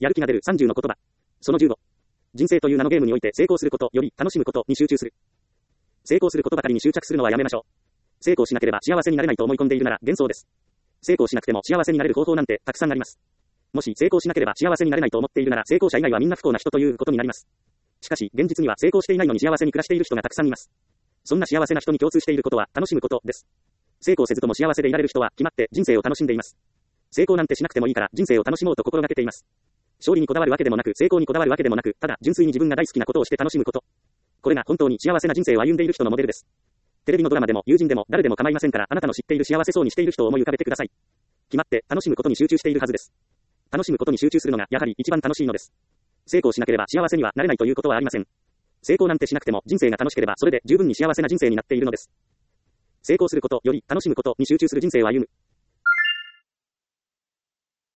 やる気が出る30の言葉。その15。人生という名のゲームにおいて成功することより楽しむことに集中する。成功することばかりに執着するのはやめましょう。成功しなければ幸せになれないと思い込んでいるなら幻想です。成功しなくても幸せになれる方法なんてたくさんあります。もし成功しなければ幸せになれないと思っているなら成功者以外はみんな不幸な人ということになります。しかし現実には成功していないのに幸せに暮らしている人がたくさんいます。そんな幸せな人に共通していることは楽しむことです。成功せずとも幸せでいられる人は決まって人生を楽しんでいます。成功なんてしなくてもいいから人生を楽しもうと心がけています。勝利にこだわるわけでもなく成功にこだわるわけでもなく、ただ純粋に自分が大好きなことをして楽しむこと。これが本当に幸せな人生を歩んでいる人のモデルです。テレビのドラマでも友人でも誰でも構いませんから、あなたの知っている幸せそうにしている人を思い浮かべてください。決まって楽しむことに集中しているはずです。楽しむことに集中するのがやはり一番楽しいのです。成功しなければ幸せにはなれないということはありません。成功なんてしなくても人生が楽しければそれで十分に幸せな人生になっているのです。成功することより楽しむことに集中する人生を歩む。